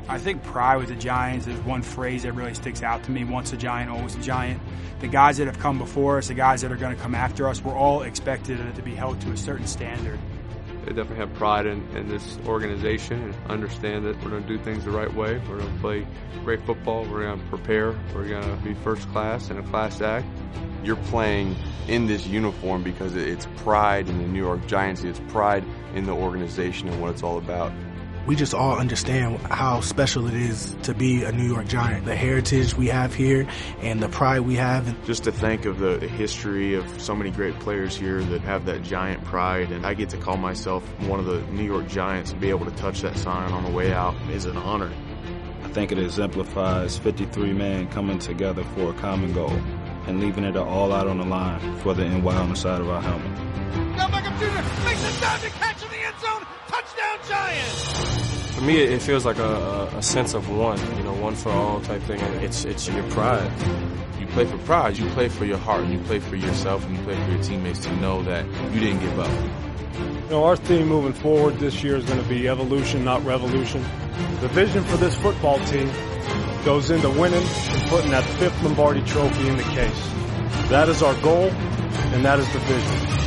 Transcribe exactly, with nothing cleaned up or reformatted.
I think pride with the Giants is one phrase that really sticks out to me. Once a Giant, always a Giant. The guys that have come before us, the guys that are going to come after us, we're all expected to be held to a certain standard. They definitely have pride in, in this organization and understand that we're going to do things the right way. We're going to play great football. We're going to prepare. We're going to be first class and a class act. You're playing in this uniform because it's pride in the New York Giants. It's pride in the organization and what it's all about. We just all understand how special it is to be a New York Giant. The heritage we have here and the pride we have. Just to think of the, the history of so many great players here that have that Giant pride, and I get to call myself one of the New York Giants and be able to touch that sign on the way out is an honor. I think it exemplifies fifty-three men coming together for a common goal and leaving it all out on the line for the N Y on the side of our helmet. Now Beckham Junior makes a diving catch in the end zone. Touchdown Giants! For me, it feels like a, a sense of one, you know, one for all type thing. And it's it's your pride. You play for pride. You play for your heart. You play for yourself, and you play for your teammates to know that you didn't give up. You know, our theme moving forward this year is going to be evolution, not revolution. The vision for this football team goes into winning and putting that fifth Lombardi trophy in the case. That is our goal, and that is the vision.